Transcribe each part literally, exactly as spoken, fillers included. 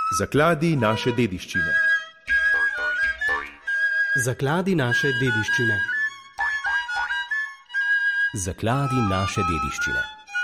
Zakladi naše dediščine. Zakladi naše dediščine. Zakladi naše dediščine.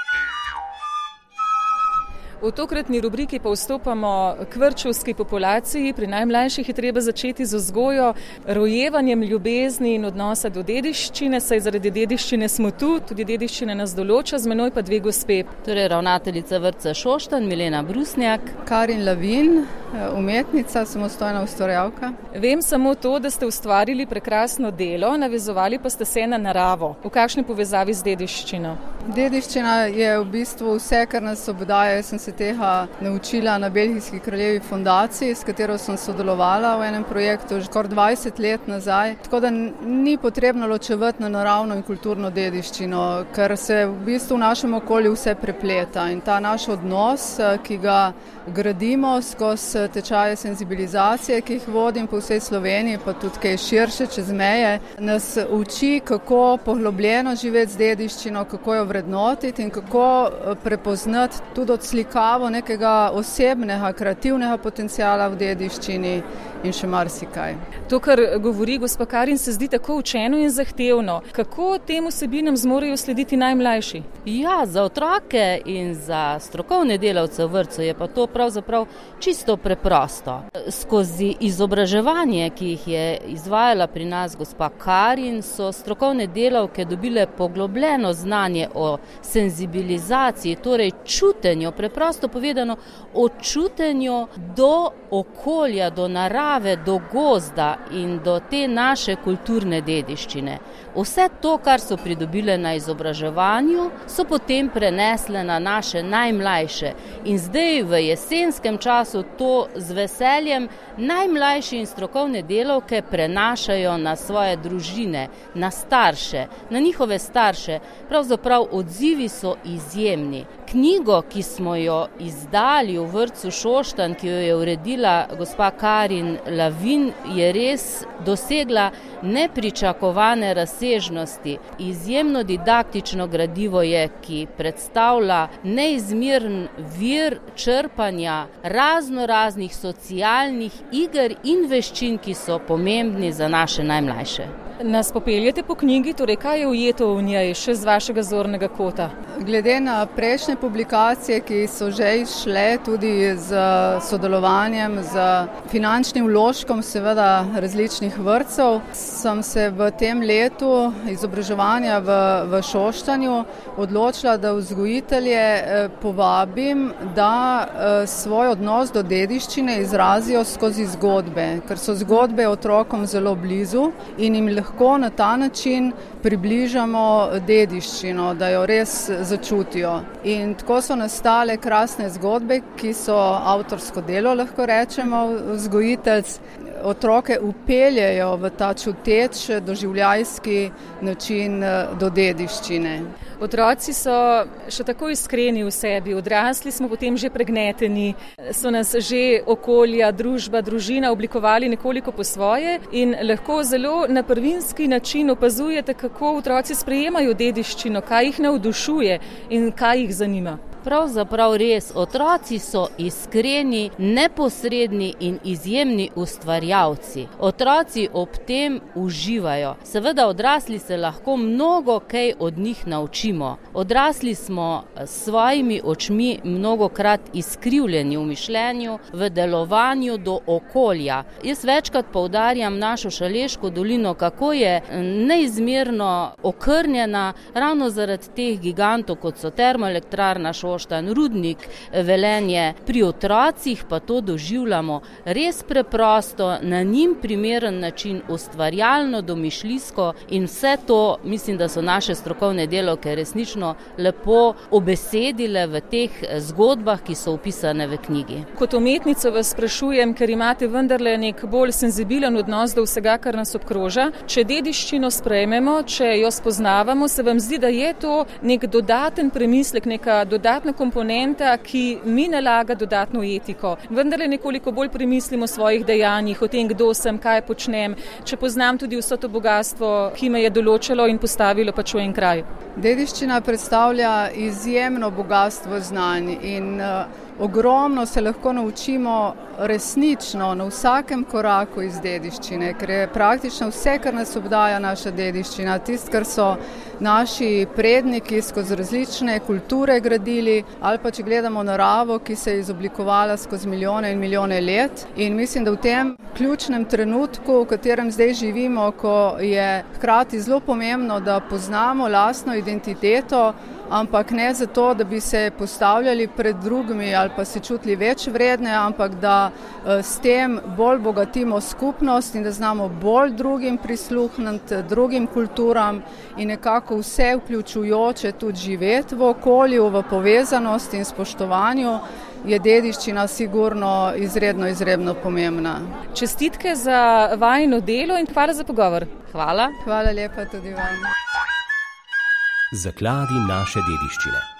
V tokratni rubriki pa vstopamo k vrtčevski populaciji. Pri najmlajših je treba začeti z vzgojo, rojevanjem ljubezni in odnosa do dediščine, saj zaradi dediščine smo tu, tudi dediščina nas določa, z menoj pa dve gospe. Torej ravnateljica vrtca Šoštanj, Milena Brusnjak. Karin Lavin, umetnica, samostojna ustvarjalka. Vem samo to, da ste ustvarili prekrasno delo, navezovali pa ste se na naravo. V kakšni povezavi z dediščino? Dediščina je v bistvu vse, kar nas obdaja. Jaz sem se tega naučila na Belgijski kraljevi fondaciji, s katero sem sodelovala v enem projektu že skoraj dvajset let nazaj. Tako da ni potrebno ločevati na naravno in kulturno dediščino, ker se v bistvu v našem okolju vse prepleta. In ta naš odnos, ki ga gradimo skozi tečaje senzibilizacije, ki jih vodim po vsej Sloveniji, pa tudi kaj širše čez meje, nas uči, kako poglobljeno živeti z dediščino, kako jo vrednotiti in kako prepoznati tudi odslikavo nekega osebnega, kreativnega potenciala v dediščini in še marsikaj. To, kar govori gospa Karin, se zdi tako učeno in zahtevno. Kako tem vsebinam zmorejo slediti najmlajši? Ja, za otroke in za strokovne delavce v vrtcu je pa to pravzaprav čisto preprosto. Skozi izobraževanje, ki jih je izvajala pri nas gospa Karin, so strokovne delavke dobile poglobljeno znanje o senzibilizaciji, torej čutenju, preprosto povedano o čutenju do okolja, do narave, do gozda in do te naše kulturne dediščine. Vse to, kar so pridobile na izobraževanju, so potem prenesle na naše najmlajše. In zdaj v jesenskem času to z veseljem najmlajši in strokovne delavke prenašajo na svoje družine, na starše, na njihove starše. Pravzaprav odzivi so izjemni. Knjigo, ki smo jo izdali v vrtcu Šoštanj, ki jo je uredila gospa Karin Lavin, je res dosegla nepričakovane razsežnosti. Izjemno didaktično gradivo je, ki predstavlja neizmeren vir črpanja razno raznih socialnih iger in veščin, ki so pomembni za naše najmlajše. Nas popeljete po knjigi, torej kaj je ujeto v njej, še z vašega zornega kota? Glede na prejšnje publikacije, ki so že izšle tudi z sodelovanjem, z finančnim vložkom seveda različnih vrtcev, sem se v tem letu izobraževanja v, v Šoštanju odločila, da vzgojitelje povabim, da svoj odnos do dediščine izrazijo skozi zgodbe, ker so zgodbe otrokom zelo blizu in jim lahko na ta način približamo dediščino, da jo res začutijo. In tako so nastale krasne zgodbe, ki so avtorsko delo, lahko rečemo, vzgojiteljc. Otroke upeljejo v ta čuteč, doživljajski način do dediščine. Otroci so še tako iskreni v sebi, odrasli smo potem že pregneteni, so nas že okolja, družba, družina oblikovali nekoliko po svoje in lahko zelo na prvinski način opazujete, kako otroci sprejemajo dediščino, kaj jih navdušuje in kaj jih zanima. Pravzaprav res, otroci so iskreni, neposredni in izjemni ustvarjalci. Otroci ob tem uživajo. Seveda odrasli se lahko mnogo kaj od njih naučimo. Odrasli smo s svojimi očmi mnogokrat izkrivljeni v mišljenju, v delovanju do okolja. Jaz večkrat poudarjam našo Šaleško dolino, kako je neizmerno okrnjena ravno zaradi teh gigantov, kot so termoelektrarna Šoštanj, Rudnik, Velenje. Pri otrocih pa to doživljamo res preprosto, na njim primeren način, ustvarjalno, domišljijsko in vse to, mislim, da so naše strokovne delavke resnično lepo obesedile v teh zgodbah, ki so opisane v knjigi. Kot umetnico vas sprašujem, ker imate vendarle nek bolj senzibilen odnos do vsega, kar nas obkroža. Če dediščino sprejmemo, če jo spoznavamo, se vam zdi, da je to nek dodaten premislek, neka dodatna komponenta, ki mi nalaga dodatno etiko. Vendar le nekoliko bolj premislimo o svojih dejanjih, o tem, kdo sem, kaj počnem, če poznam tudi vso to bogatstvo, ki me je določilo in postavilo pač v en kraj. Dediščina predstavlja izjemno bogatstvo znanj in ogromno se lahko naučimo resnično na vsakem koraku iz dediščine, ker je praktično vse, kar nas obdaja naša dediščina, tisto, kar so naši predniki skozi različne kulture gradili, ali pa če gledamo naravo, ki se je izoblikovala skozi milijone in milijone let. In mislim, da v tem ključnem trenutku, v katerem zdaj živimo, ko je hkrati zelo pomembno, da poznamo lastno identiteto, ampak ne zato, da bi se postavljali pred drugimi ali pa se čutili več vredne, ampak da s tem bolj bogatimo skupnost in da znamo bolj drugim prisluhniti, drugim kulturam in nekako vse vključujoče tudi živeti v okolju, v povezanosti in spoštovanju, je dediščina sigurno izredno, izredno pomembna. Čestitke za vajino delo in hvala za pogovor. Hvala. Hvala lepa tudi vam. Zakladi naše dediščine.